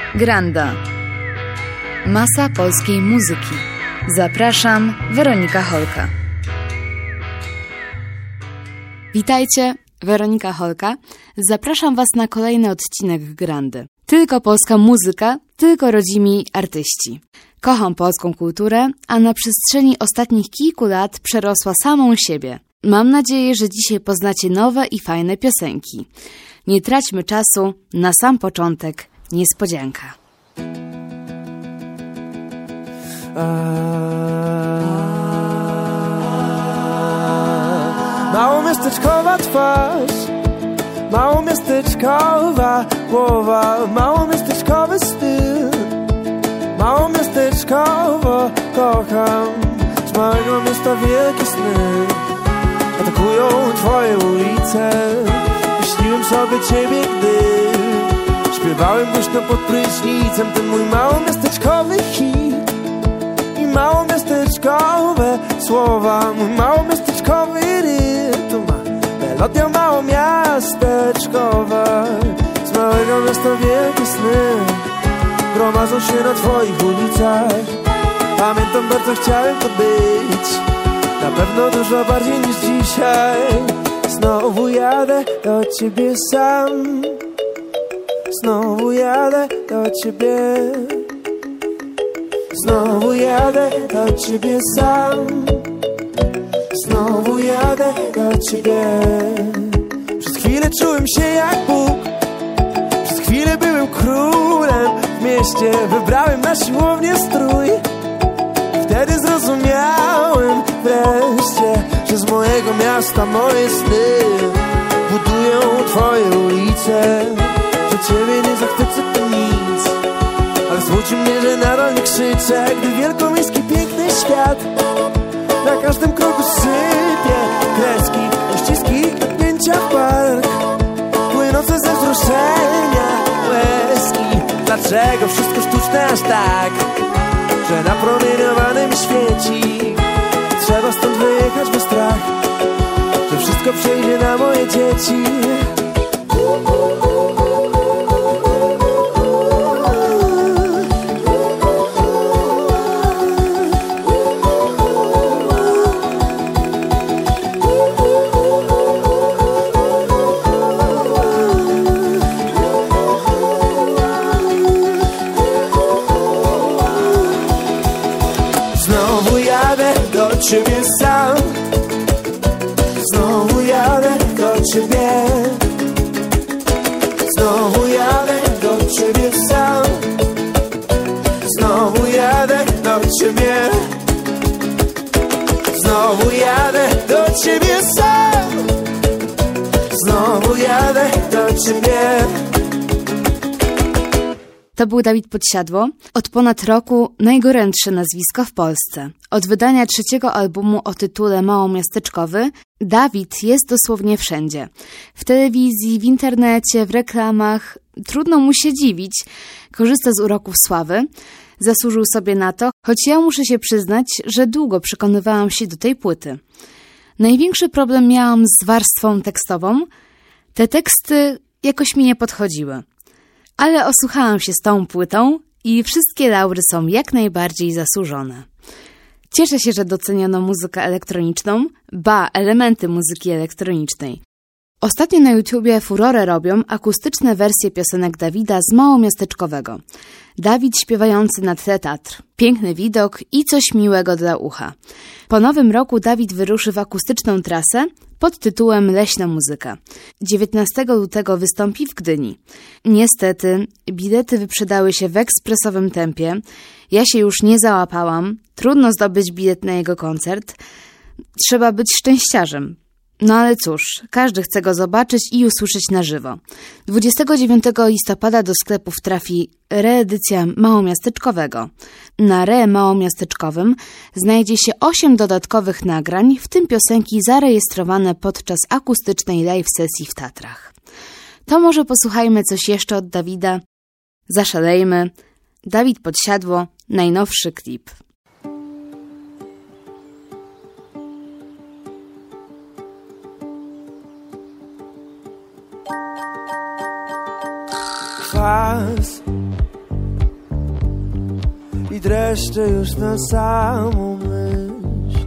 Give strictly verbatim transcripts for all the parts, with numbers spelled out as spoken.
Granda. Masa polskiej muzyki. Zapraszam, Weronika Holka. Witajcie, Weronika Holka. Zapraszam Was na kolejny odcinek Grandy. Tylko polska muzyka, tylko rodzimi artyści. Kocham polską kulturę, a na przestrzeni ostatnich kilku lat przerosła samą siebie. Mam nadzieję, że dzisiaj poznacie nowe i fajne piosenki. Nie traćmy czasu, na sam początek niespodzianka. Małomiasteczkowa twarz, małomiasteczkowa głowa, małomiasteczkowy styl, małomiasteczkowo kocham. Z małego miasta wielkie sny atakują twoje ulice. Śniłem sobie ciebie, gdy śpiewałem głośno pod prysznicem ten mój małomiasteczkowy hit i małomiasteczkowe słowa. Mój małomiasteczkowy rytm, melodia małomiasteczkowa. Z małego miasta wielkie sny gromadzą się na twoich ulicach. Pamiętam, bardzo chciałem to być, na pewno dużo bardziej niż dzisiaj. Znowu jadę do ciebie sam, znowu jadę do ciebie, znowu jadę do ciebie sam, znowu jadę do ciebie. Przez chwilę czułem się jak Bóg, przez chwilę byłem królem w mieście. Wybrałem na siłownię strój, wtedy zrozumiałem wreszcie, że z mojego miasta moje sny budują twoje ulice. Że ciebie nie zachwycę to nic, ale smuci mnie, że nadal nie krzyczę, gdy wielkomiejski piękny świat na każdym kroku sypie kreski, uściski, klepnięcia w bark, płynące ze wzruszenia łezki. Dlaczego wszystko sztuczne aż tak, że napromieniowanym świeci? Trzeba stąd wyjechać, bo strach, że wszystko przejdzie na moje dzieci. Znowu jadę do ciebie sam, znowu jadę do ciebie, znowu jadę do ciebie sam, znowu jadę do ciebie, znowu jadę do ciebie sam, znowu jadę do ciebie. To był Dawid Podsiadło. Od ponad roku najgorętsze nazwisko w Polsce. Od wydania trzeciego albumu o tytule Małomiasteczkowy Dawid jest dosłownie wszędzie. W telewizji, w internecie, w reklamach. Trudno mu się dziwić. Korzysta z uroków sławy. Zasłużył sobie na to, choć ja muszę się przyznać, że długo przekonywałam się do tej płyty. Największy problem miałam z warstwą tekstową. Te teksty jakoś mi nie podchodziły. Ale osłuchałam się z tą płytą i wszystkie laury są jak najbardziej zasłużone. Cieszę się, że doceniono muzykę elektroniczną, ba, elementy muzyki elektronicznej. Ostatnio na YouTubie furorę robią akustyczne wersje piosenek Dawida z Małomiasteczkowego. Dawid śpiewający na tle Tatr. Piękny widok i coś miłego dla ucha. Po nowym roku Dawid wyruszy w akustyczną trasę pod tytułem Leśna muzyka. dziewiętnastego lutego wystąpi w Gdyni. Niestety, bilety wyprzedały się w ekspresowym tempie. Ja się już nie załapałam. Trudno zdobyć bilet na jego koncert. Trzeba być szczęściarzem. No ale cóż, każdy chce go zobaczyć i usłyszeć na żywo. dwudziestego dziewiątego listopada do sklepów trafi reedycja Małomiasteczkowego. Na re Małomiasteczkowym znajdzie się osiem dodatkowych nagrań, w tym piosenki zarejestrowane podczas akustycznej live sesji w Tatrach. To może posłuchajmy coś jeszcze od Dawida. Zaszalejmy. Dawid Podsiadło, najnowszy klip. Kwas i dreszcze już na samą myśl,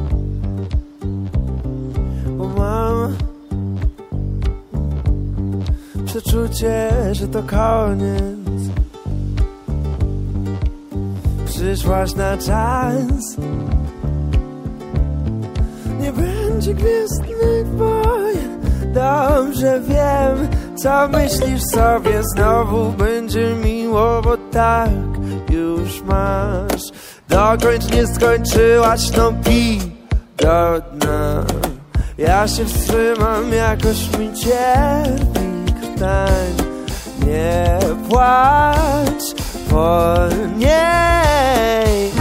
bo mam przeczucie, że to koniec. Przyszłaś na czas, nie będzie gwiezdnych wojen. Dobrze wiem, co myślisz sobie, znowu będzie miło, bo tak już masz. Dokończ, nie skończyłaś, no pij do dna. Ja się wstrzymam, jakoś mi cierpi krtań. Nie płacz po niej.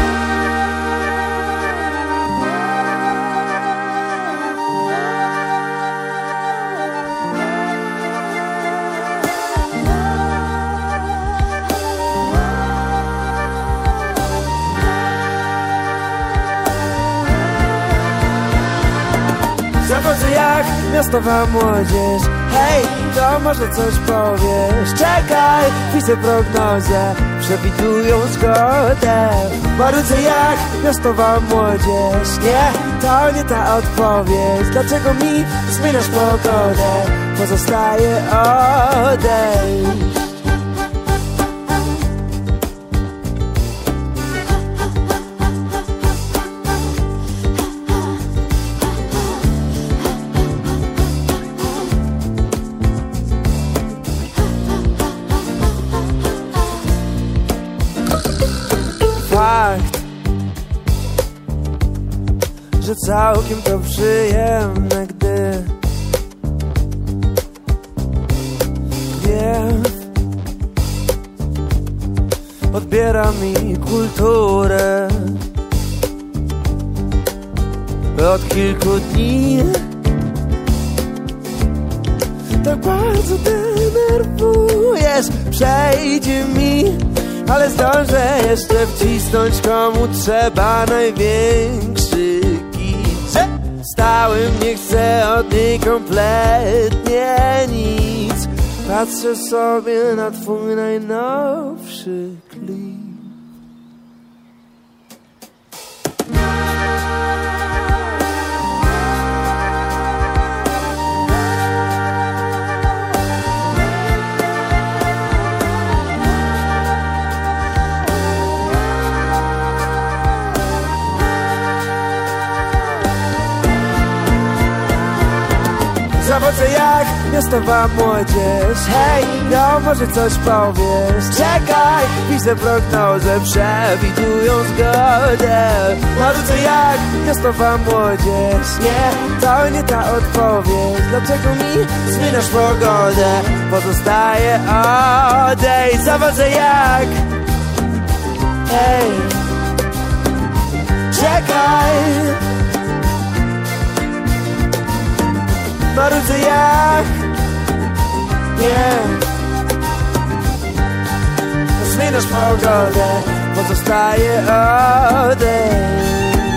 Zawodzę jak miastowa młodzież. Hej, to może coś powiesz. Czekaj, piszę prognozę, przewidują zgodę. Marudzę jak miastowa młodzież. Nie, to nie ta odpowiedź. Dlaczego mi zmieniasz pogodę? Pozostaje odejść. Fakt, że całkiem to przyjemne, gdy gniew odbiera mi kulturę. Od kilku dni tak bardzo denerwujesz. Przejdzie mi, ale zdążę jeszcze wcisnąć, komu trzeba największy kit. Stałym nie chcę od niej kompletnie nic. Patrzę sobie na twój najnowszy klip. Zawodzę jak miastowa młodzież. Hej, no może coś powiesz. Czekaj, piszę prognozę, przewidują zgodę. Marudzę jak miastowa młodzież. Nie, to nie ta odpowiedź. Dlaczego mi zmieniasz pogodę? Pozostaje odejść. Zawodzę jak. Hej, czekaj. Marudzę jak. Nie, zmieniasz pogodę, pozostaje odejść.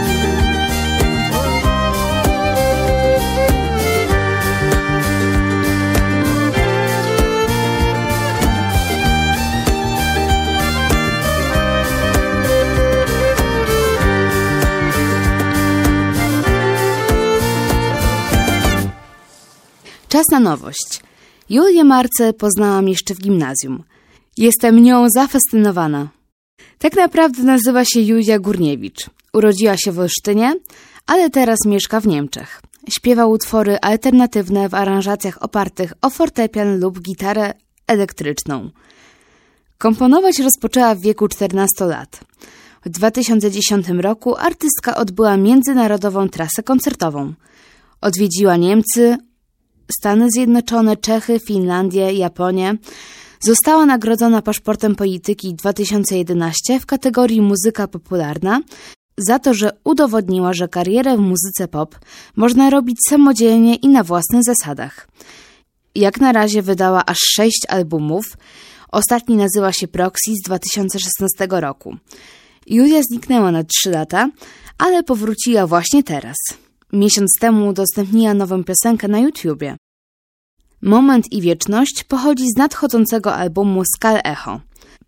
Czas na nowość. Julię Marcę poznałam jeszcze w gimnazjum. Jestem nią zafascynowana. Tak naprawdę nazywa się Julia Górniewicz. Urodziła się w Olsztynie, ale teraz mieszka w Niemczech. Śpiewa utwory alternatywne w aranżacjach opartych o fortepian lub gitarę elektryczną. Komponować rozpoczęła w wieku czternastu lat. W dwa tysiące dziesiątym roku artystka odbyła międzynarodową trasę koncertową. Odwiedziła Niemcy, Stany Zjednoczone, Czechy, Finlandię, Japonię. Została nagrodzona paszportem polityki dwa tysiące jedenastego w kategorii muzyka popularna za to, że udowodniła, że karierę w muzyce pop można robić samodzielnie i na własnych zasadach. Jak na razie wydała aż sześć albumów. Ostatni nazywa się Proxy z dwa tysiące szesnastego roku. Julia zniknęła na trzy lata, ale powróciła właśnie teraz. Miesiąc temu udostępniła nową piosenkę na YouTubie. Moment i Wieczność pochodzi z nadchodzącego albumu Skal Echo.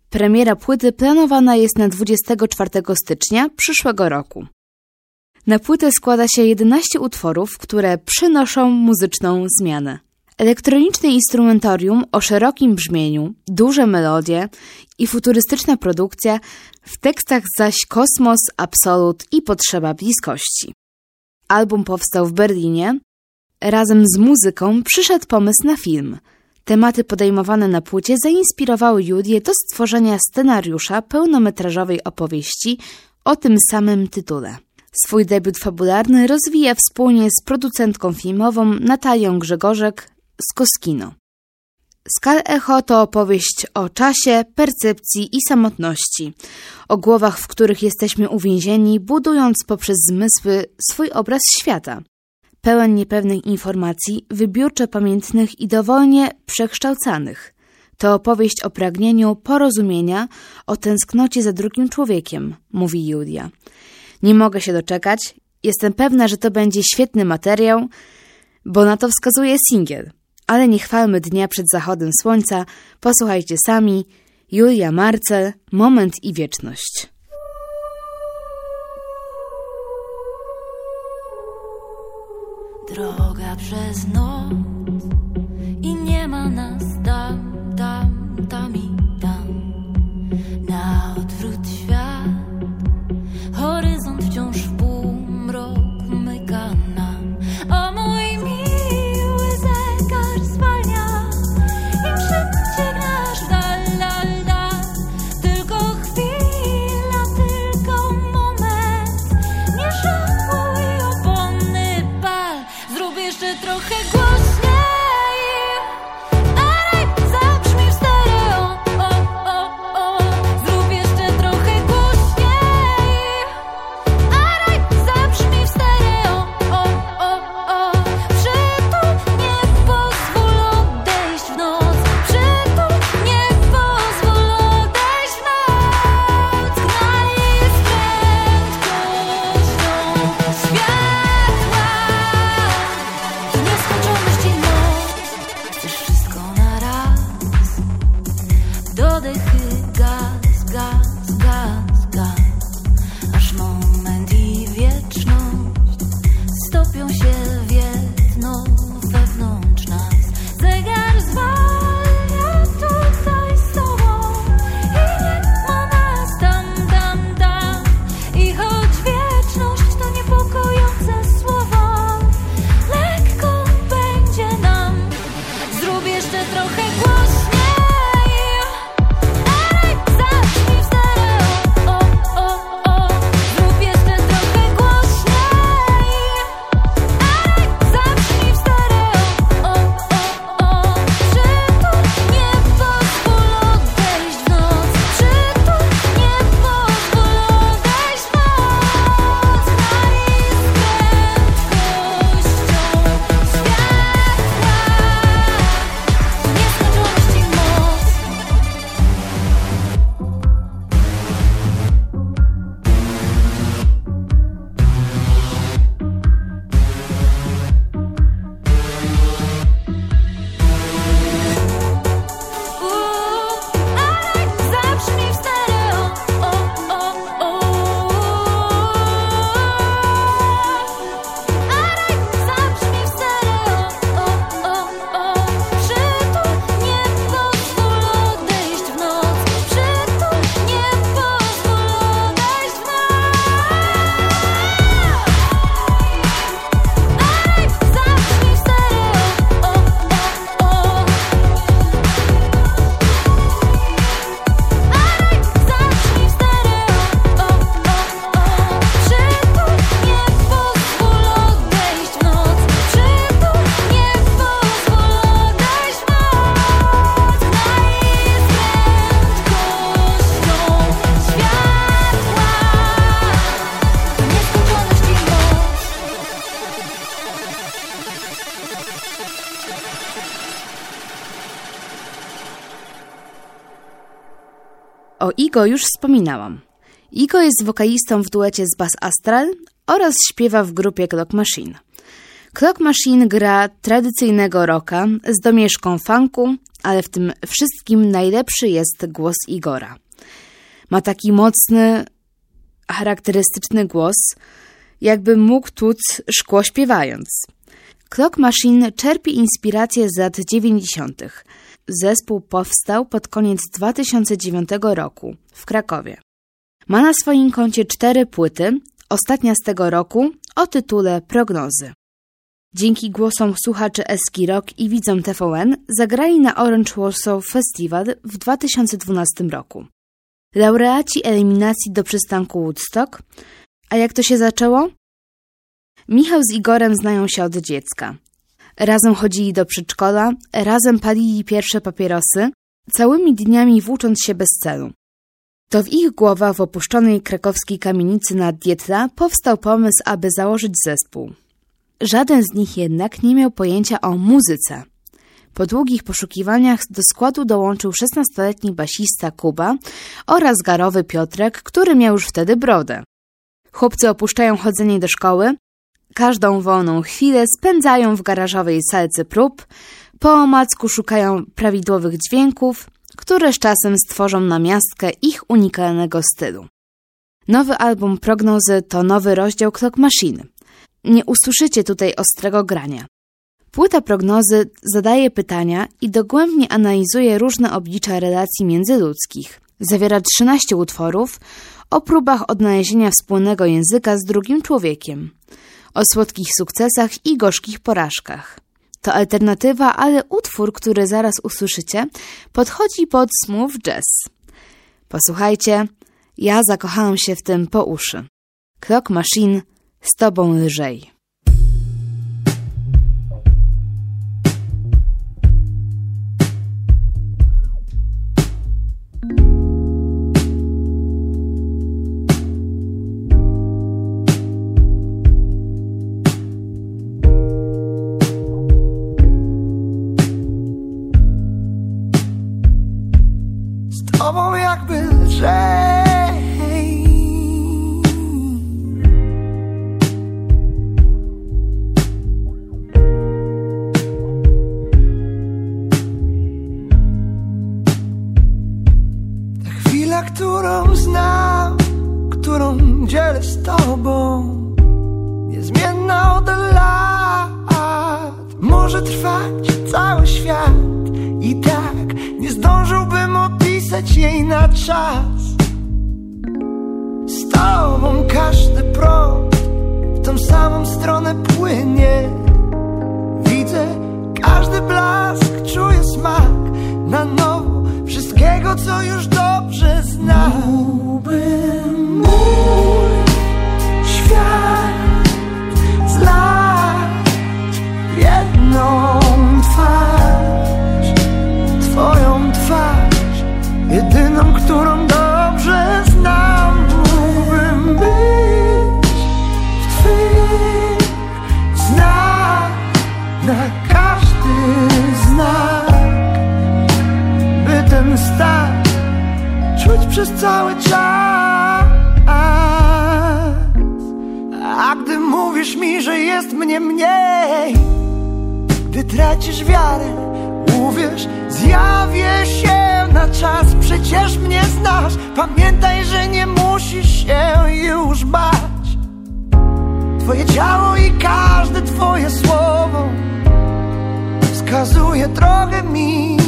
Premiera płyty planowana jest na dwudziestego czwartego stycznia przyszłego roku. Na płytę składa się jedenaście utworów, które przynoszą muzyczną zmianę. Elektroniczne instrumentarium o szerokim brzmieniu, duże melodie i futurystyczna produkcja, w tekstach zaś kosmos, absolut i potrzeba bliskości. Album powstał w Berlinie. Razem z muzyką przyszedł pomysł na film. Tematy podejmowane na płycie zainspirowały Julię do stworzenia scenariusza pełnometrażowej opowieści o tym samym tytule. Swój debiut fabularny rozwija wspólnie z producentką filmową Natalią Grzegorzek z Koskino. Skal Echo to opowieść o czasie, percepcji i samotności, o głowach, w których jesteśmy uwięzieni, budując poprzez zmysły swój obraz świata. Pełen niepewnych informacji, wybiórczo pamiętnych i dowolnie przekształcanych. To opowieść o pragnieniu porozumienia, o tęsknocie za drugim człowiekiem, mówi Julia. Nie mogę się doczekać, jestem pewna, że to będzie świetny materiał, bo na to wskazuje singiel. Ale nie chwalmy dnia przed zachodem słońca, posłuchajcie sami. Julia Marcel, Moment i wieczność. Droga przez noc i nie ma nas tam, tam, tam i tam. Na odwrót świat, horyzont wciąż w półmrok myka nam. O mój miły zegar zwalnia, im szybciej gnasz w dal, dal, dal. Tylko chwila, tylko moment, nie żałuj opony pal. Zrób jeszcze trochę głośniej, ale zabrzmi w stereo. O, o, o. Zrób jeszcze trochę głośniej, ale zabrzmi w stereo. O, o, o. Przytul, nie pozwól odejść w noc. Przytul, nie pozwól odejść w noc. Gnaj z prędkością światła w nieskończoność i noc. Chcesz wszystko na raz. Dodechy, gaz, gaz, gaz, gaz. Aż moment i wieczność stopią się w jedno wewnątrz nas. Zegar zwalnia tutaj z tobą i nie ma nas tam, tam, tam. I choć wieczność to niepokojące słowo, lekko będzie nam. Zrób jeszcze trochę głośniej, ale zabrzmi w stereo. O, o, o. Zrób jeszcze trochę głośniej, ale zabrzmi w stereo. O, o, o. Przytul, nie pozwól odejść w noc. Przytul, nie pozwól odejść w noc. Gnaj z prędkością światła w nieskończoność i moc. Uuu, ale zabrzmi w stereo. O, o, o. Ale zabrzmi w stereo. O, o, o. Przytul, nie pozwól odejść w noc. Przytul, nie pozwól odejść w noc. Ale zabrzmi w stereo. O, o, o. Ale zabrzmi w stereo. O, o, o. Przytul, nie pozwól odejść w noc. Przytul, nie pozwól odejść w noc. Gnaj z prędkością światła w nieskończoność i moc. O Igo już wspominałam. Igo jest wokalistą w duecie z Bass Astral oraz śpiewa w grupie Clock Machine. Clock Machine gra tradycyjnego rocka z domieszką funku ale w tym wszystkim najlepszy jest głos Igora. Ma taki mocny, charakterystyczny głos, jakby mógł tłuc szkło śpiewając. Clock Machine czerpie inspirację z lat dziewięćdziesiątych. Zespół powstał pod koniec dwa tysiące dziewiątego roku w Krakowie. Ma na swoim koncie cztery płyty, ostatnia z tego roku o tytule Prognozy. Dzięki głosom słuchaczy Eski Rock i widzom T V N zagrali na Orange Warsaw Festival w dwa tysiące dwunastym roku. Laureaci eliminacji do przystanku Woodstock. A jak to się zaczęło? Michał z Igorem znają się od dziecka. Razem chodzili do przedszkola, razem palili pierwsze papierosy, całymi dniami włócząc się bez celu. To w ich głowach w opuszczonej krakowskiej kamienicy na Dietla powstał pomysł, aby założyć zespół. Żaden z nich jednak nie miał pojęcia o muzyce. Po długich poszukiwaniach do składu dołączył szesnastoletni basista Kuba oraz garowy Piotrek, który miał już wtedy brodę. Chłopcy opuszczają chodzenie do szkoły, każdą wolną chwilę spędzają w garażowej salce prób, po omacku szukają prawidłowych dźwięków, które z czasem stworzą namiastkę ich unikalnego stylu. Nowy album Prognozy to nowy rozdział Clock Machine. Nie usłyszycie tutaj ostrego grania. Płyta Prognozy zadaje pytania i dogłębnie analizuje różne oblicza relacji międzyludzkich. Zawiera trzynaście utworów o próbach odnalezienia wspólnego języka z drugim człowiekiem, o słodkich sukcesach i gorzkich porażkach. To alternatywa, ale utwór, który zaraz usłyszycie, podchodzi pod smooth jazz. Posłuchajcie, ja zakochałam się w tym po uszy. Clock Machine, z tobą lżej. Z tobą jakby lżej. Którą znam, którą dzielę z tobą, niezmienna od lat. Może trwać cały świat i tak nie zdążyłbym opisać jej na czas. Z tobą każdy prąd w tą samą stronę płynie. Widzę każdy blask, czuję smak na nowo wszystkiego, co już dobrze znam. Mógłbym mój świat zlać w jedną twarz, twoją twarz, jedyną, którą dobrze znam. Mógłbym być w twych znach, na każdy znak, by ten stan czuć przez cały czas. A gdy mówisz mi, że jest mnie mniej, gdy tracisz wiarę, uwierz, zjawię się na czas. Przecież mnie znasz, pamiętaj, że nie musisz się już bać. Twoje ciało i każde twoje słowo wskazuje drogę mi.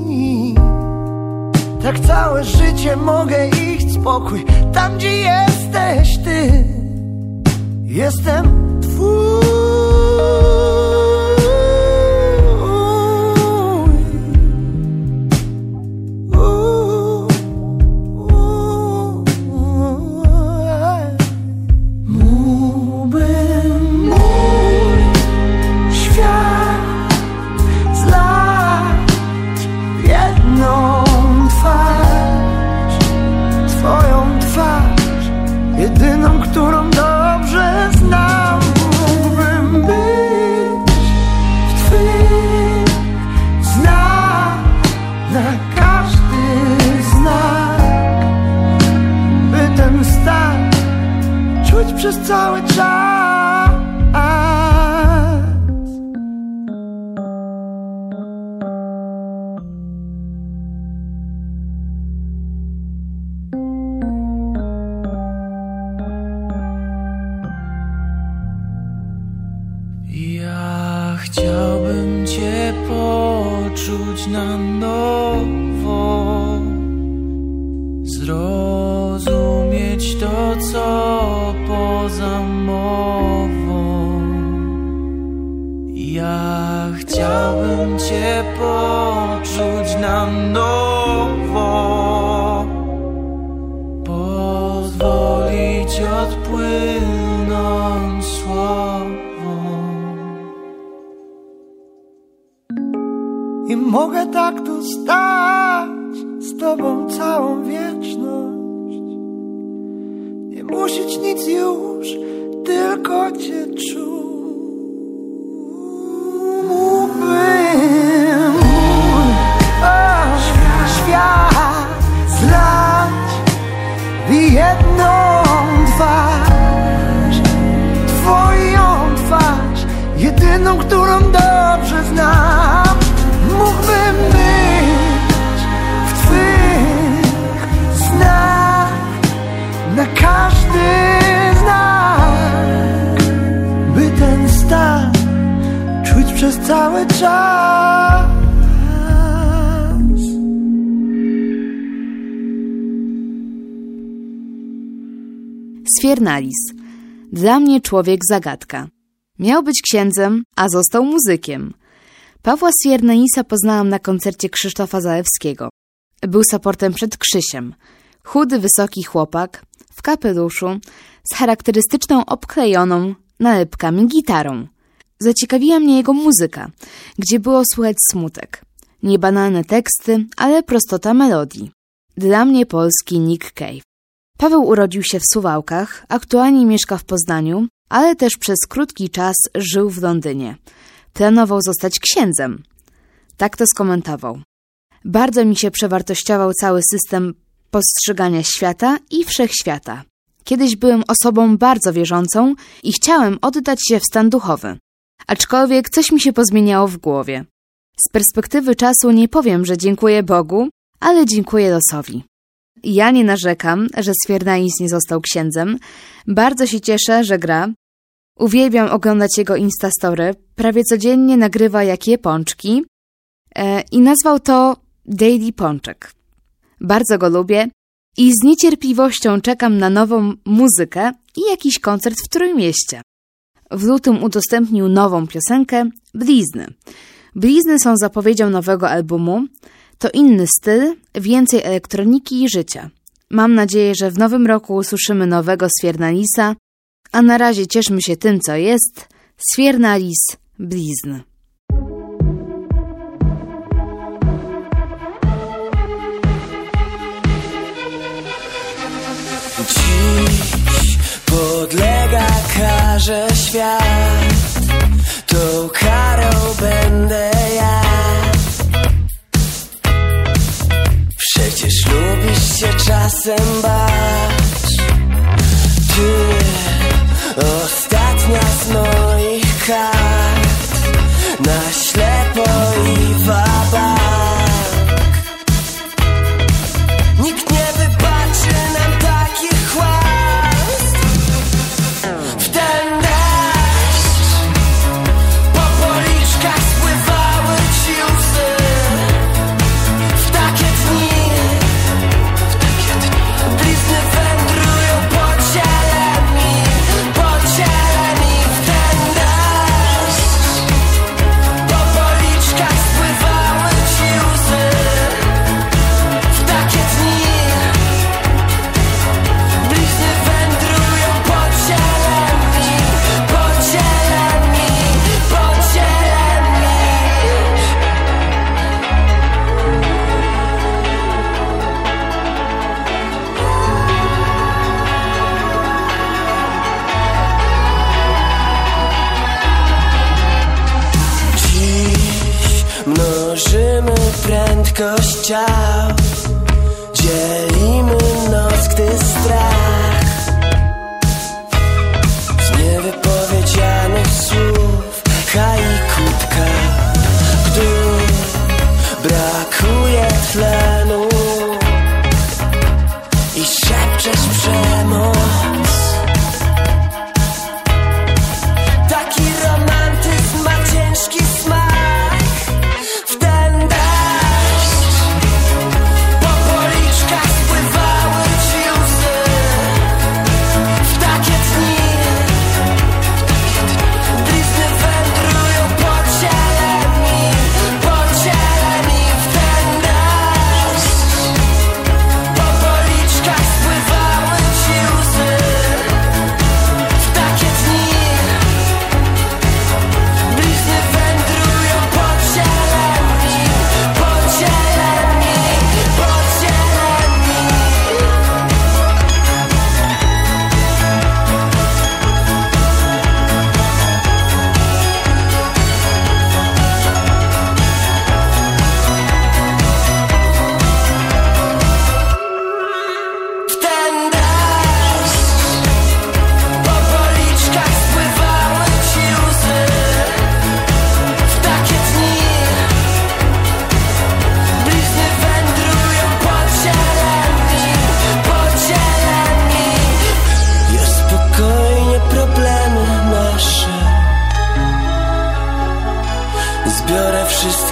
Tak całe życie mogę iść spokój tam, gdzie jesteś ty. Jestem twój. Mógłbym mój świat zlać w jedną twarz, twoją twarz, jedyną, którą dobrze znam. Mógłbym być w twych znach, na każdy znak, by ten stan czuć przez cały czas. na nowo, zrozumieć to, co poza mową. Ja chciałbym Cię poczuć na nowo, pozwolić odpłynąć słowom. I mogę tak tu stać z Tobą całą wieczność, nie musieć nic już, tylko Cię czuć. Mógłbym o, świat zlać w jedną twarz, Twoją twarz, jedyną, którą dobrze znam. Mógłbym być w Twych snach, na każdy znak, by ten stan czuć przez cały czas. Sfiernalis. Dla mnie człowiek zagadka. Miał być księdzem, a został muzykiem. Pawła Sfiernalisa poznałam na koncercie Krzysztofa Zalewskiego. Był supportem przed Krzysiem. Chudy, wysoki chłopak, w kapeluszu, z charakterystyczną obklejoną nalepkami gitarą. Zaciekawiła mnie jego muzyka, gdzie było słychać smutek. Niebanalne teksty, ale prostota melodii. Dla mnie polski Nick Cave. Paweł urodził się w Suwałkach, aktualnie mieszka w Poznaniu, ale też przez krótki czas żył w Londynie. Planował zostać księdzem. Tak to skomentował. Bardzo mi się przewartościował cały system postrzegania świata i wszechświata. Kiedyś byłem osobą bardzo wierzącą i chciałem oddać się w stan duchowy. Aczkolwiek coś mi się pozmieniało w głowie. Z perspektywy czasu nie powiem, że dziękuję Bogu, ale dziękuję losowi. Ja nie narzekam, że Sfiernalis nie został księdzem. Bardzo się cieszę, że gra. Uwielbiam oglądać jego Instastory. Prawie codziennie nagrywa jak je pączki. E, I nazwał to Daily Pączek. Bardzo go lubię i z niecierpliwością czekam na nową muzykę i jakiś koncert w Trójmieście. W lutym udostępnił nową piosenkę Blizny. Blizny są zapowiedzią nowego albumu. To inny styl, więcej elektroniki i życia. Mam nadzieję, że w nowym roku usłyszymy nowego Sfiernalisa, a na razie cieszmy się tym, co jest. Sfiernalis, Blizny. Dziś podlega karze świat, tą karą będę ja. Przecież lubisz się czasem bać. Ty, ostatnia z moich kart, na ślepo i wabank. Nikt nie wybaczy nam takich chłast. W ten deszcz po policzkach spływały ci łzy. W takie dni blizny wędrują po ciele mi, po ciele mi. W ten deszcz po policzkach spływały ci łzy. W takie dni blizny wędrują po ciele mi, po ciele mi, po ciele mi. Dziś mnożymy prędkość ciał, dzielimy noc, gdy strach z niewypowiedzianych słów haiku tka, gdy brakuje tlenu i szepczesz przemoc. Taki romantyzm ma ciężki smak. W ten deszcz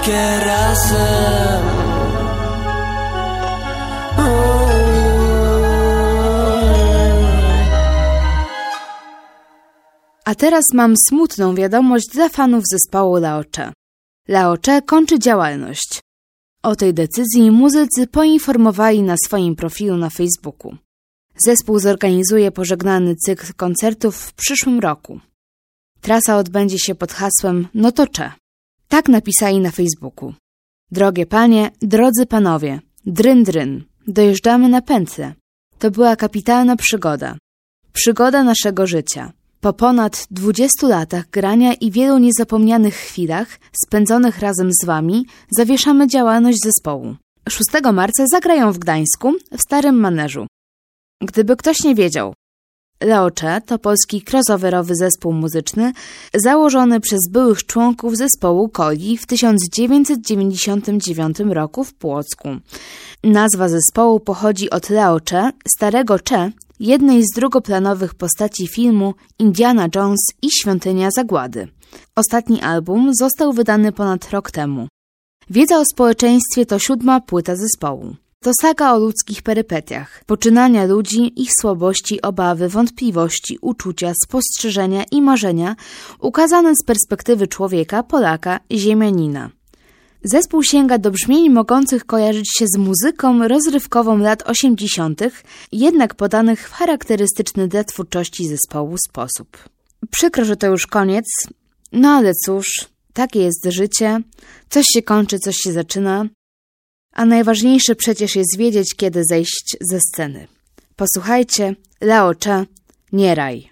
wszystkie razem. A teraz mam smutną wiadomość dla fanów zespołu Laocze. Laocze kończy działalność. O tej decyzji muzycy poinformowali na swoim profilu na Facebooku. Zespół zorganizuje pożegnalny cykl koncertów w przyszłym roku. Trasa odbędzie się pod hasłem No to cze. Tak napisali na Facebooku. Drogie panie, drodzy panowie, dryn dryn, dojeżdżamy na pętlę. To była kapitalna przygoda. Przygoda naszego życia. Po ponad dwudziestu latach grania i wielu niezapomnianych chwilach spędzonych razem z wami zawieszamy działalność zespołu. szóstego marca zagrają w Gdańsku w Starym Maneżu. Gdyby ktoś nie wiedział, Laocze to polski crossoverowy zespół muzyczny założony przez byłych członków zespołu Koli w tysiąc dziewięćset dziewięćdziesiątym dziewiątym roku w Płocku. Nazwa zespołu pochodzi od Laocze, starego Cze, jednej z drugoplanowych postaci filmu Indiana Jones i Świątynia Zagłady. Ostatni album został wydany ponad rok temu. Wiedza o społeczeństwie to siódma płyta zespołu. To saga o ludzkich perypetiach, poczynania ludzi, ich słabości, obawy, wątpliwości, uczucia, spostrzeżenia i marzenia, ukazane z perspektywy człowieka, Polaka, ziemianina. Zespół sięga do brzmień mogących kojarzyć się z muzyką rozrywkową lat osiemdziesiątych, jednak podanych w charakterystyczny dla twórczości zespołu sposób. Przykro, że to już koniec, no ale cóż, takie jest życie, coś się kończy, coś się zaczyna, a najważniejsze przecież jest wiedzieć, kiedy zejść ze sceny. Posłuchajcie, Laocze, nie raj.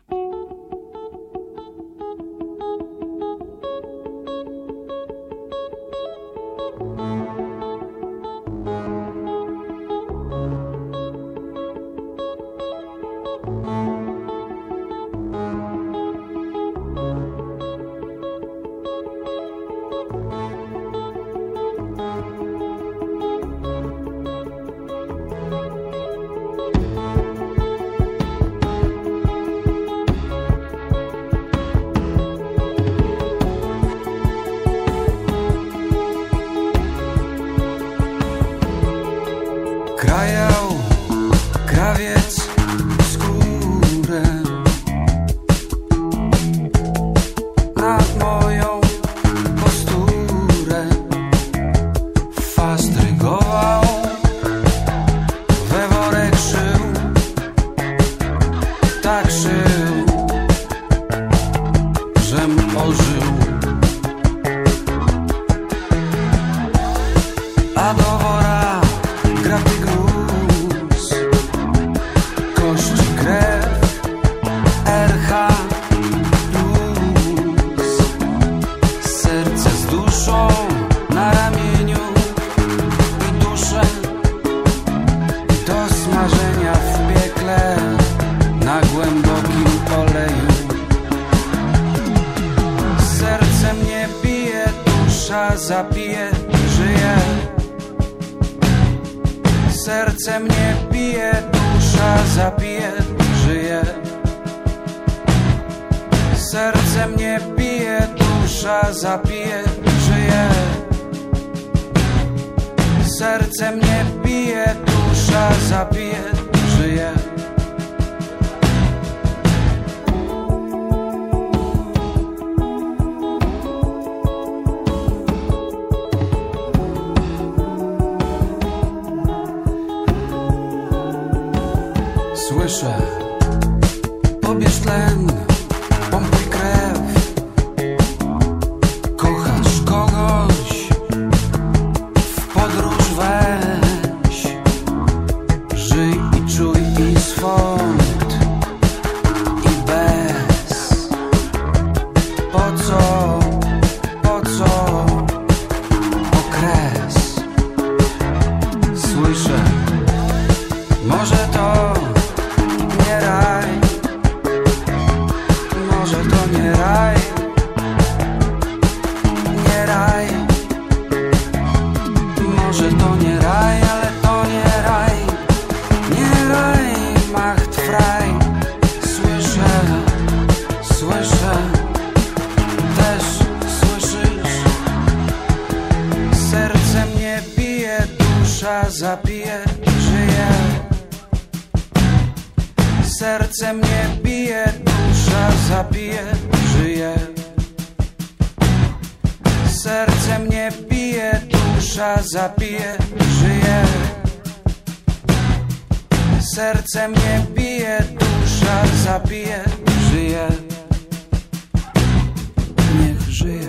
Krajał krawiec skórę nad moją posturę, fastrygował, we worek szył, tak szył, żem ożył, a do wora graty gruz, kości, krew, R H plus, serce z duszą na ramieniu i duszę do smażenia w piekle na głębokim oleju. Serce mnie bije, dusza zabije, żyje. Serce mnie bije, dusza zabije, żyje. Serce mnie bije, dusza zabije, żyje. Serce mnie bije, dusza zabije, żyje. Słyszę, pobierz tlen, pompuj krew, kochasz kogoś, w podróż weź, żyj i czuj i swąd i bez. Po co, po co okres? Słyszę, może to nie raj, może to nie raj, nie raj, może to nie raj, ale to nie raj, nie raj, mach twa. żyję. Serce mnie bije, dusza zabije, żyje. Serce mnie bije, dusza zabije, żyje. Serce mnie bije, dusza zabije, żyje. Niech żyje.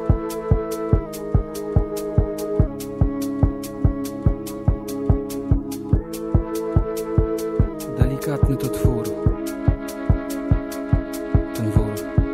Delikatny to twór, ten wór.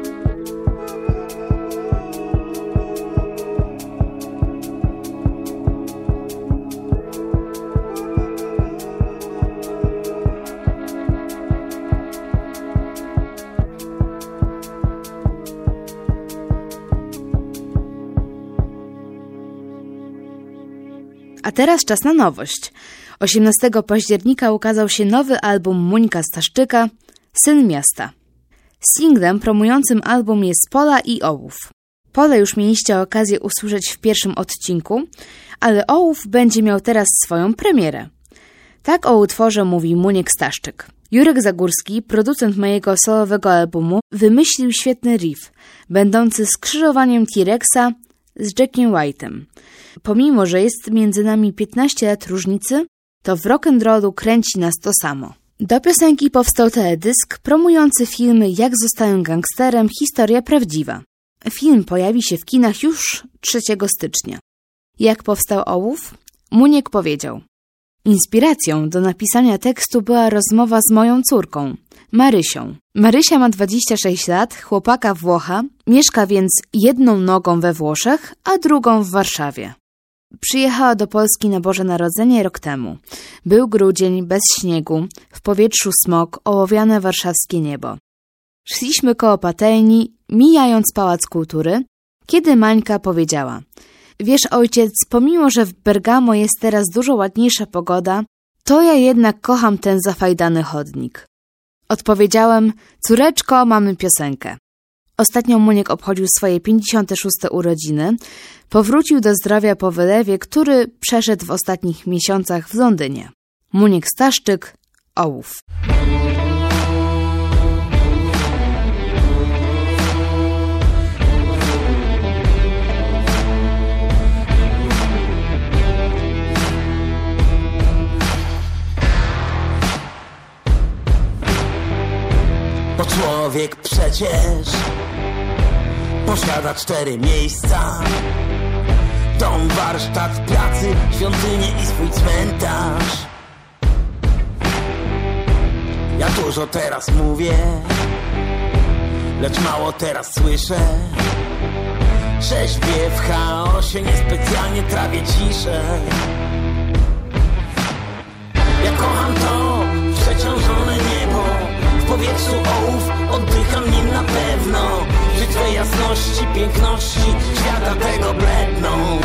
A teraz czas na nowość. osiemnastego października ukazał się nowy album Muńka Staszczyka Syn Miasta. Singlem promującym album jest Pola i Ołów. Pole już mieliście okazję usłyszeć w pierwszym odcinku, ale Ołów będzie miał teraz swoją premierę. Tak o utworze mówi Muniek Staszczyk. Jurek Zagórski, producent mojego solowego albumu, wymyślił świetny riff, będący skrzyżowaniem T-Rexa z Jackiem White'em. Pomimo, że jest między nami piętnaście lat różnicy, to w rock'n'rollu kręci nas to samo. Do piosenki powstał teledysk promujący filmy Jak zostałem gangsterem, historia prawdziwa. Film pojawi się w kinach już trzeciego stycznia. Jak powstał Ołów? Muniek powiedział: inspiracją do napisania tekstu była rozmowa z moją córką, Marysią. Marysia ma dwadzieścia sześć lat, chłopaka Włocha, mieszka więc jedną nogą we Włoszech, a drugą w Warszawie. Przyjechała do Polski na Boże Narodzenie rok temu. Był grudzień, bez śniegu, w powietrzu smog, ołowiane warszawskie niebo. Szliśmy koło patelni, mijając Pałac Kultury, kiedy Mańka powiedziała: wiesz, ojciec, pomimo, że w Bergamo jest teraz dużo ładniejsza pogoda, to ja jednak kocham ten zafajdany chodnik. Odpowiedziałem: córeczko, mamy piosenkę. Ostatnio Muniek obchodził swoje pięćdziesiąte szóste urodziny. Powrócił do zdrowia po wylewie, który przeszedł w ostatnich miesiącach w Londynie. Muniek Staszczyk, Ołów. Bo człowiek przecież posiada cztery miejsca: dom, warsztat, pracy, świątynię i swój cmentarz. Ja dużo teraz mówię, lecz mało teraz słyszę, że śpię w chaosie, niespecjalnie trawię ciszę. Ja kocham to przeciążone niebo, w powietrzu ołów, oddycham nim na pewno. Brzytwe jasności, piękności świata tego bledną.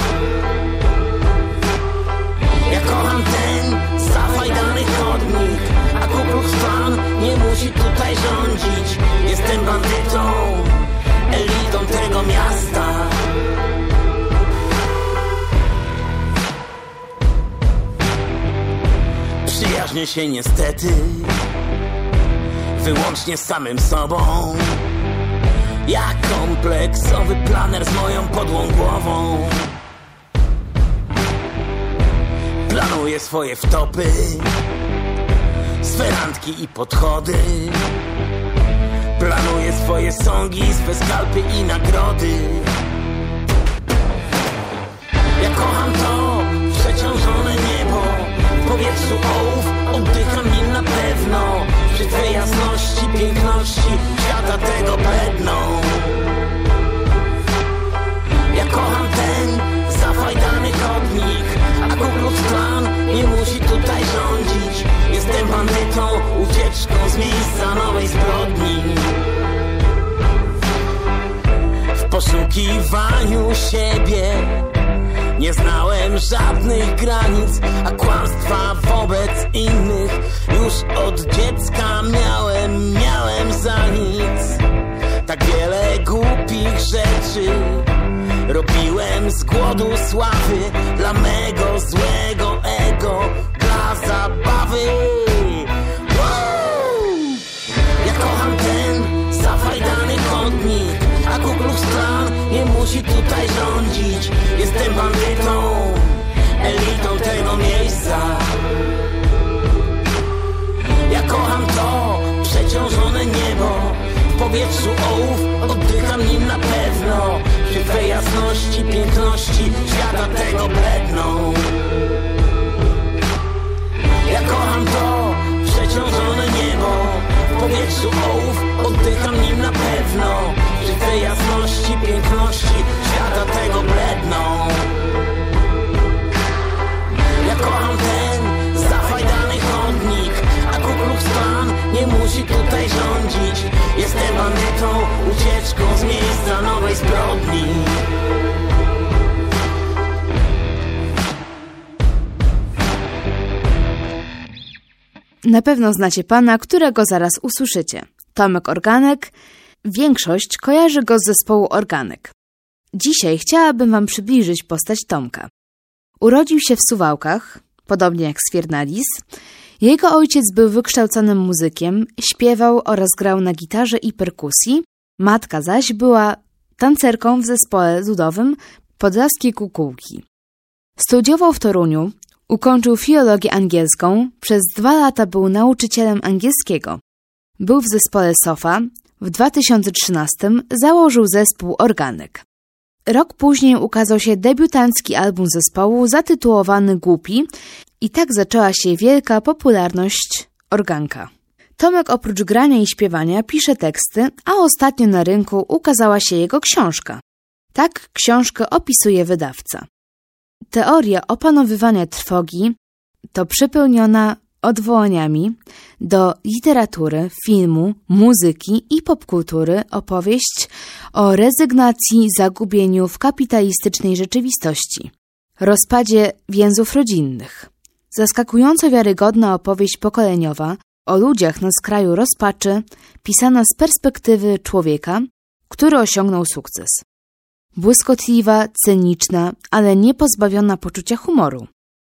Ja kocham ten zafajdany chodnik, a Ku Klux Klan nie musi tutaj rządzić. Jestem bandytą, elitą tego miasta. Przyjaźnię się niestety wyłącznie z samym sobą. Ja kompleksowy planer z moją podłą głową. Planuję swoje wtopy, swe randki i podchody. Planuję swoje sągi, swe skalpy i nagrody. Ja kocham to przeciążone niebo, w powietrzu ołów, oddycham nim na pewno. Przy twej jasności, piękności świata tego bledną. Ja kocham ten zafajdany chodnik, a Ku Klux Klan nie musi tutaj rządzić. Jestem bandytą, ucieczką z miejsca nowej zbrodni. W poszukiwaniu siebie nie znałem żadnych granic, a kłamstwa wobec innych już od dziecka miałem, miałem za nic. Tak wiele głupich rzeczy robiłem z głodu sławy, dla mego złego ego, dla powietrzu ołów, oddycham nim na pewno. Przy twej jasności, piękności świata tego bledną. Ja kocham to przeciążone niebo, w powietrzu ołów, oddycham nim na pewno. Przy tej jasności, piękności świata tego bledną. Ja kocham ten zafajdany chodnik, a Ku Klux Klan nie musi tutaj rządzić. Jestem bandytą, ucieczką z miejsca nowej zbrodni. Na pewno znacie pana, którego zaraz usłyszycie. Tomek Organek. Większość kojarzy go z zespołu Organek. Dzisiaj chciałabym wam przybliżyć postać Tomka. Urodził się w Suwałkach, podobnie jak Sfiernalis. Jego ojciec był wykształconym muzykiem, śpiewał oraz grał na gitarze i perkusji. Matka zaś była tancerką w zespole ludowym Podlaskie Kukułki. Studiował w Toruniu, ukończył filologię angielską, przez dwa lata był nauczycielem angielskiego. Był w zespole Sofa, w dwa tysiące trzynastym założył zespół Organek. Rok później ukazał się debiutancki album zespołu zatytułowany Głupi i tak zaczęła się wielka popularność Organka. Tomek oprócz grania i śpiewania pisze teksty, a ostatnio na rynku ukazała się jego książka. Tak książkę opisuje wydawca. Teoria opanowywania trwogi to przepełniona odwołaniami do literatury, filmu, muzyki i popkultury opowieść o rezygnacji, zagubieniu w kapitalistycznej rzeczywistości, rozpadzie więzów rodzinnych. Zaskakująco wiarygodna opowieść pokoleniowa o ludziach na skraju rozpaczy, pisana z perspektywy człowieka, który osiągnął sukces. Błyskotliwa, cyniczna, ale nie pozbawiona poczucia humoru.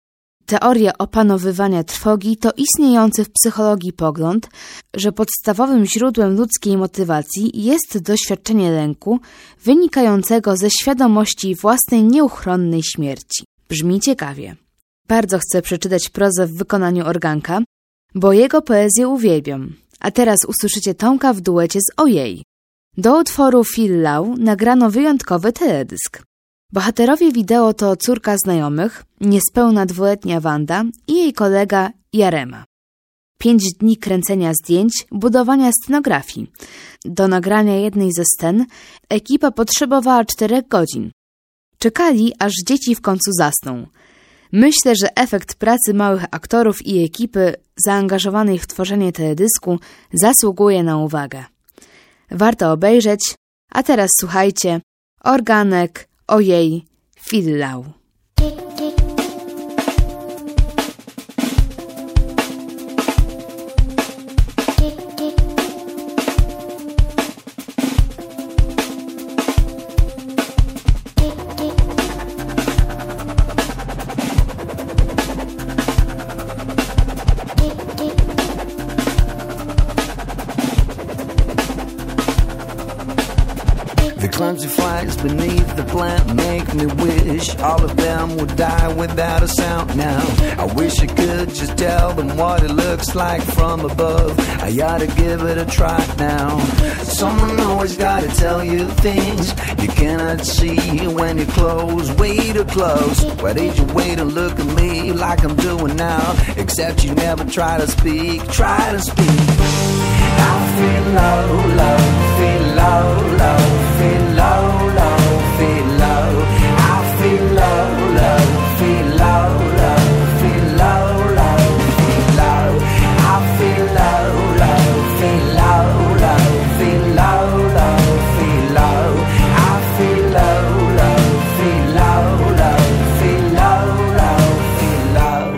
Teoria opanowywania trwogi to istniejący w psychologii pogląd, że podstawowym źródłem ludzkiej motywacji jest doświadczenie lęku wynikającego ze świadomości własnej nieuchronnej śmierci. Brzmi ciekawie. Bardzo chcę przeczytać prozę w wykonaniu Organka, bo jego poezję uwielbiam. A teraz usłyszycie Tomka w duecie z Ojej. Do utworu Feel Love nagrano wyjątkowy teledysk. Bohaterowie wideo to córka znajomych, niespełna dwuletnia Wanda i jej kolega Jarema. Pięć dni kręcenia zdjęć, budowania scenografii. Do nagrania jednej ze scen ekipa potrzebowała czterech godzin. Czekali, aż dzieci w końcu zasną. Myślę, że efekt pracy małych aktorów i ekipy zaangażowanej w tworzenie teledysku zasługuje na uwagę. Warto obejrzeć, a teraz słuchajcie, Organek, Ojej, Feel Love. The clumsy flies beneath the plant make me wish all of them would die without a sound now. I wish I could just tell them what it looks like from above. I ought to give it a try now. Someone always gotta tell you things you cannot see when you're close, way too close. Why did you wait and look at me like I'm doing now? Except you never try to speak, try to speak. I feel low, low, feel low, low, feel low, low, feel low. I feel low, low, feel low, low, feel low, low, feel low. I feel low, low, feel low, low, feel low, low, feel low. I feel low, low, feel low, low, feel low, low, feel low.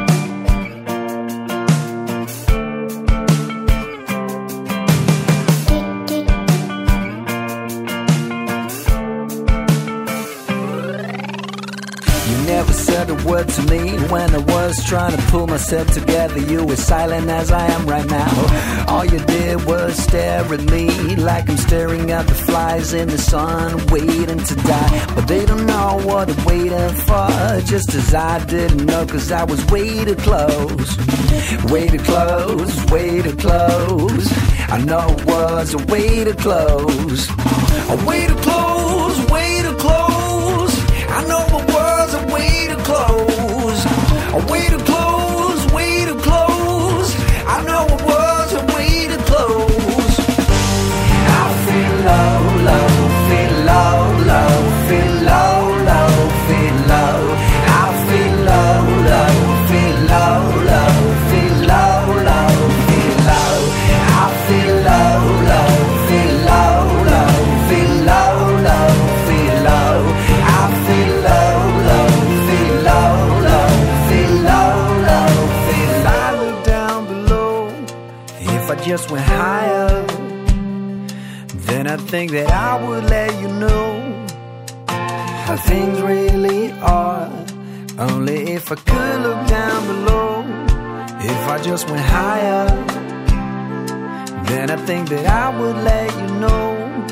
Never said a word to me when I was trying to pull myself together. You were silent as I am right now. All you did was stare at me like I'm staring at the flies in the sun, waiting to die. But they don't know what I'm waiting for, just as I didn't know, cause I was way too close. way to close, way to close. I know it was a way to close, a way to close, way to close. I know it was a way to close, a way to close, way to close. I know it was a way to close. I feel low, low, feel low, low, feel low, low, feel low. I feel low, low, feel low, low, feel low, low, feel low. I feel low, low, feel low, low, feel low, low, feel low. I feel low, low, feel low, low, feel low, low, feel low. I look down below. If I just went higher, then I think that I would let you know how things really are. Only if I could look down below. If I just went higher, then I think that I would let you know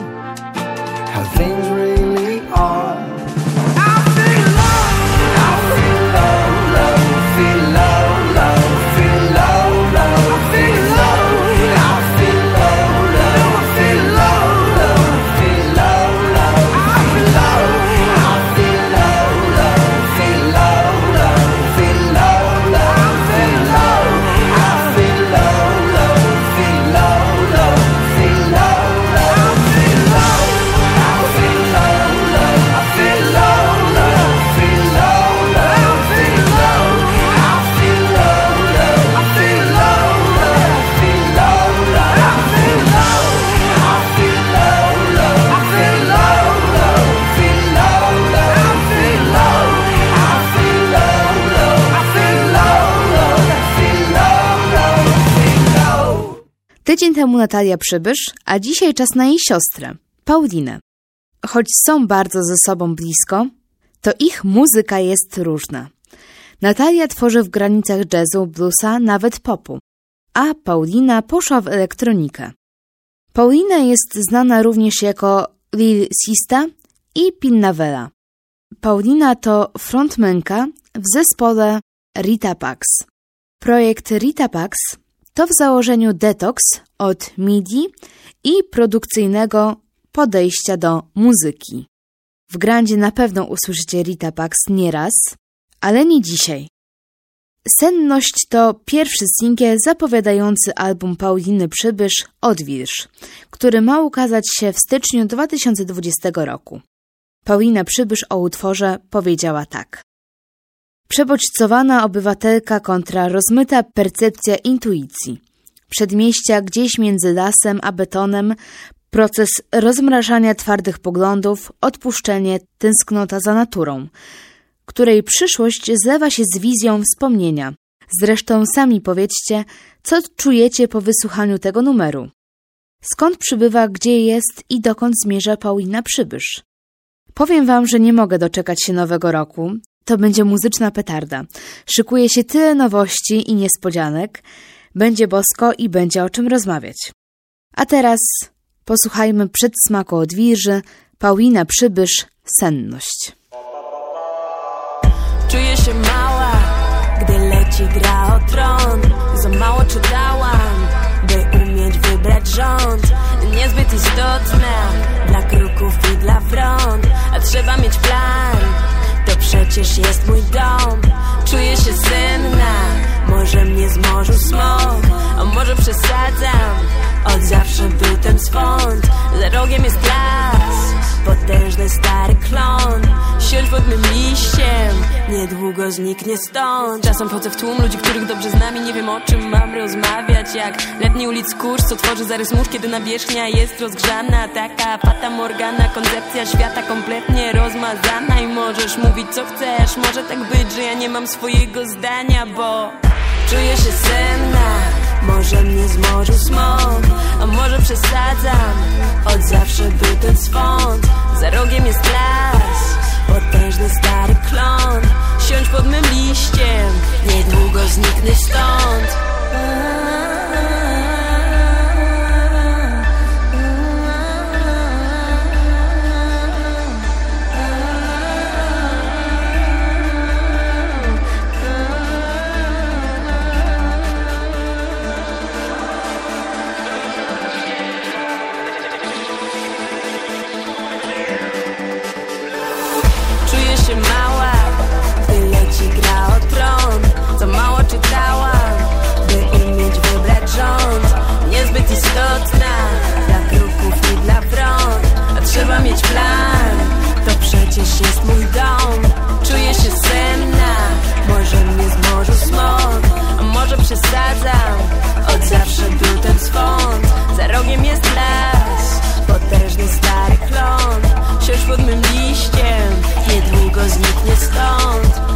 how things really are. I feel low, I feel low, low, feel low, low, feel low, low, feel low. I feel low, low, feel low, low, feel low, low, I feel low. I feel low, low, feel low, low, feel low, low, feel low. I feel low, low, feel low, low, feel low, low, feel low. I feel low, low, I feel low, low, feel low, low, feel low. I feel low, low, I feel low, low, feel low, low, I feel low. I feel low, low, I feel low, low, feel low, low, I feel low. I feel low, low, I feel low, low, feel low, low, feel low. Tydzień temu Natalia Przybysz, a dzisiaj czas na jej siostrę, Paulinę. Choć są bardzo ze sobą blisko, to ich muzyka jest różna. Natalia tworzy w granicach jazzu, bluesa, nawet popu, a Paulina poszła w elektronikę. Paulina jest znana również jako Lil Sista i Pinnavela. Paulina to frontmanka w zespole Rita Pax. Projekt Rita Pax to w założeniu detoks od midi i produkcyjnego podejścia do muzyki. W grandzie na pewno usłyszycie Rita Pax nieraz, ale nie dzisiaj. Senność to pierwszy singiel zapowiadający album Pauliny Przybysz Odwilż, który ma ukazać się w styczniu dwa tysiące dwudziestego roku. Paulina Przybysz o utworze powiedziała tak. Przebodźcowana obywatelka kontra rozmyta percepcja intuicji. Przedmieścia gdzieś między lasem a betonem, proces rozmrażania twardych poglądów, odpuszczenie, tęsknota za naturą, której przyszłość zlewa się z wizją wspomnienia. Zresztą sami powiedzcie, co czujecie po wysłuchaniu tego numeru. Skąd przybywa, gdzie jest i dokąd zmierza Paulina Przybysz? Powiem wam, że nie mogę doczekać się nowego roku. To będzie muzyczna petarda. Szykuje się tyle nowości i niespodzianek. Będzie bosko i będzie o czym rozmawiać. A teraz posłuchajmy przedsmaku odwilży Paulina Przybysz Senność. Czuję się mała, gdy leci gra o tron. Za mało czytałam, by umieć wybrać rząd. Niezbyt istotna dla kruków i dla wron. A trzeba mieć plan, to przecież jest mój dom. Czuję się senna, może mnie zmorzył smok. A może przesadzam, od zawsze był ten swąd. Za rogiem jest las, potężny stary klon. Siądź pod mym liściem, niedługo zniknie stąd. Czasem wchodzę w tłum ludzi, których dobrze znam i nie wiem, o czym mam rozmawiać. Jak letni ulic kurz, co tworzy zarys mórz, kiedy nawierzchnia jest rozgrzana. Taka fata morgana, koncepcja świata kompletnie rozmazana. I możesz mówić co chcesz, może tak być, że ja nie mam swojego zdania, bo czuję się senna, może mnie zmorzył smok. A może przesadzam, od zawsze był ten swąd. Za rogiem jest las, potężny stary klon. Siądź pod mym liściem, niedługo zniknę stąd. przesadzam. Od zawsze był ten swąd. Za rogiem jest las, potężny stary klon. Siądź pod mym liściem, niedługo zniknie stąd.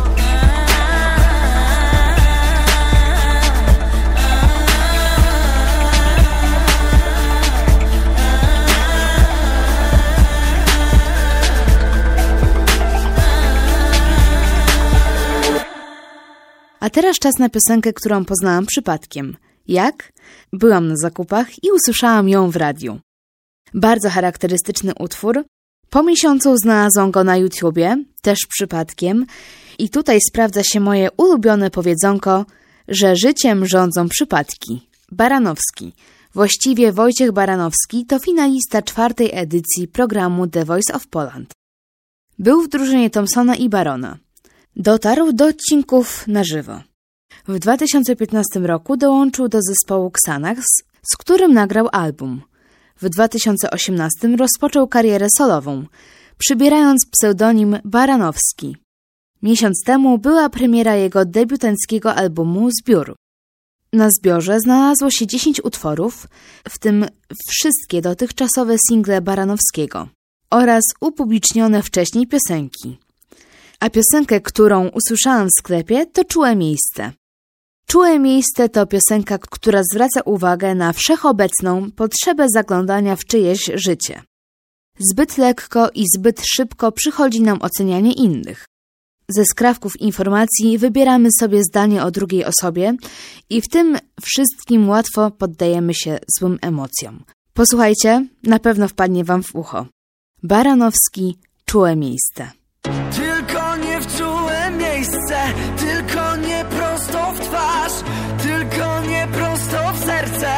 A teraz czas na piosenkę, którą poznałam przypadkiem. Jak? Byłam na zakupach i usłyszałam ją w radiu. Bardzo charakterystyczny utwór. Po miesiącu znalazłam go na YouTubie, też przypadkiem. I tutaj sprawdza się moje ulubione powiedzonko, że życiem rządzą przypadki. Baranowski. Właściwie Wojciech Baranowski to finalista czwartej edycji programu The Voice of Poland. Był w drużynie Thompsona i Barona. Dotarł do odcinków na żywo. W dwa tysiące piętnastym roku dołączył do zespołu Xanax, z którym nagrał album. W dwa tysiące osiemnastym rozpoczął karierę solową, przybierając pseudonim Baranowski. Miesiąc temu była premiera jego debiutanckiego albumu Zbiór. Na zbiorze znalazło się dziesięć utworów, w tym wszystkie dotychczasowe single Baranowskiego oraz upublicznione wcześniej piosenki. A piosenkę, którą usłyszałam w sklepie, to Czułe miejsce. Czułe miejsce to piosenka, która zwraca uwagę na wszechobecną potrzebę zaglądania w czyjeś życie. Zbyt lekko i zbyt szybko przychodzi nam ocenianie innych. Ze skrawków informacji wybieramy sobie zdanie o drugiej osobie i w tym wszystkim łatwo poddajemy się złym emocjom. Posłuchajcie, na pewno wpadnie wam w ucho. Baranowski, Czułe miejsce. Tylko nie w czułe miejsce, tylko nie prosto w twarz, tylko nie prosto w serce.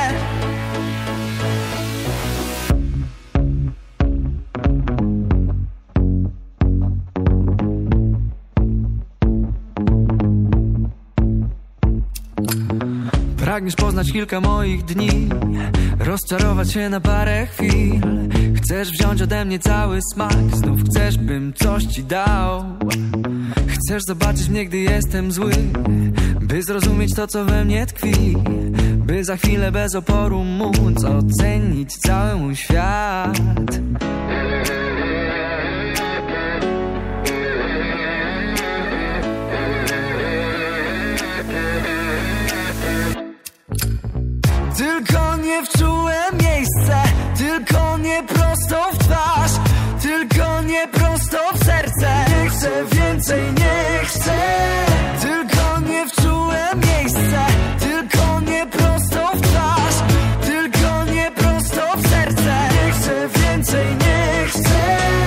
Pragniesz poznać kilka moich dni, rozczarować się na parę chwil. Chcesz wziąć ode mnie cały smak, znów chcesz, bym coś ci dał. Chcesz zobaczyć mnie, gdy jestem zły, by zrozumieć to, co we mnie tkwi, by za chwilę bez oporu móc ocenić cały mój świat. Tylko nie w czułe miejsce, tylko nie prosto w twarz, tylko nie prosto w serce. Nie chcę więcej, nie chcę. Tylko nie w czułe miejsce, tylko nie prosto w twarz, tylko nie prosto w serce. Nie chcę więcej, nie chcę.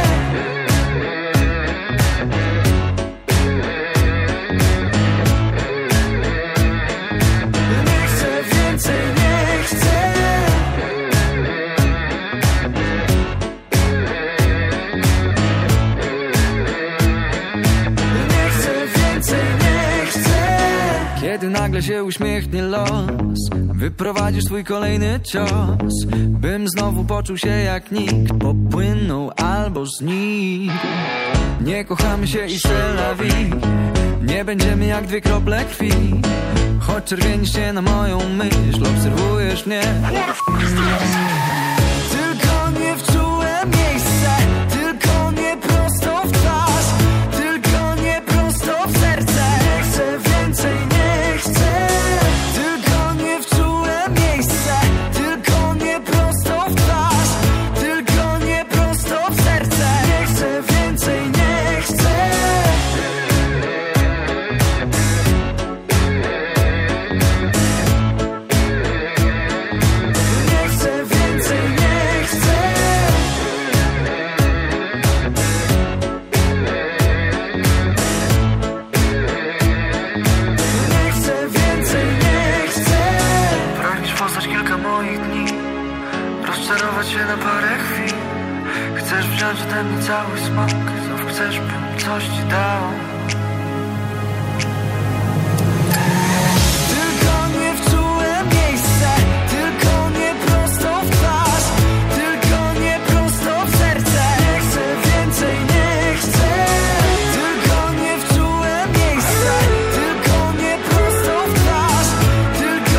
Nie chcę więcej, nie chcę. Nie chcę więcej, nie chcę. Kiedy nagle się uśmiechnie los, wyprowadzisz swój kolejny cios, bym znowu poczuł się jak nikt, popłynął albo znikł. Nie kochamy się i c'est la vie, nie będziemy jak dwie krople krwi. Choć czerwienisz się na moją myśl, obserwujesz mnie. Tylko nie w czułe miejsce, tylko nie prosto w twarz, tylko nie prosto w serce. Nie chcę więcej, nie chcę. Tylko nie w czułe miejsce, tylko nie prosto w twarz, tylko nie prosto w serce. Nie chcę więcej, nie chcę. Nie chcę więcej, nie chcę. Nie chcę więcej, nie chcę. Pragniesz poznać kilka moich dni, rozczarować się na parę chwil. Chcesz wziąć ode mnie cały smak, znów chcesz, bym coś ci dał. Tylko nie w czułe miejsce, tylko nie prosto w twarz, tylko nie prosto w serce. Nie chcę więcej, nie chcę. Tylko nie w czułe miejsce, tylko nie prosto w twarz, tylko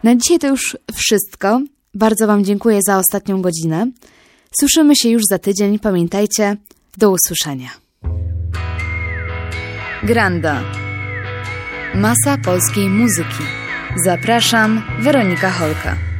Na dzisiaj to już wszystko. Bardzo Wam dziękuję za ostatnią godzinę. Słyszymy się już za tydzień. Pamiętajcie, do usłyszenia. Granda. Masa polskiej muzyki. Zapraszam, Weronika Holka.